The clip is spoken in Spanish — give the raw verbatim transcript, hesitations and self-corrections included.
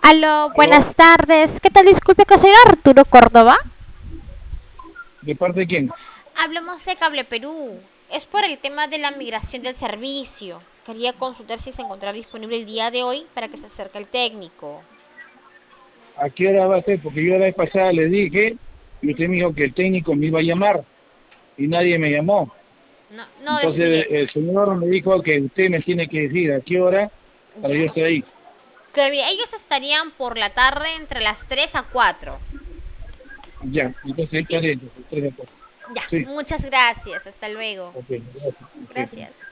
Aló, ¿Aló? buenas tardes. ¿Qué tal? Disculpe, que soy Arturo Córdoba. ¿De parte de quién? Hablamos de Cable Perú. Es por el tema de la migración del servicio. Quería consultar si se encontrará disponible el día de hoy para que se acerque el técnico. ¿A qué hora va a ser? Porque yo la vez pasada le dije y usted me dijo que el técnico me iba a llamar y nadie me llamó. No, no, des- Entonces mire, el señor me dijo que usted me tiene que decir a qué hora para yo ya. estar ahí. Que mire, ellos estarían por la tarde entre las tres a cuatro. Ya, entonces estaré entonces, tres de acuerdo. Ya, Sí, muchas gracias. Hasta luego. ok, gracias. Ok. Gracias.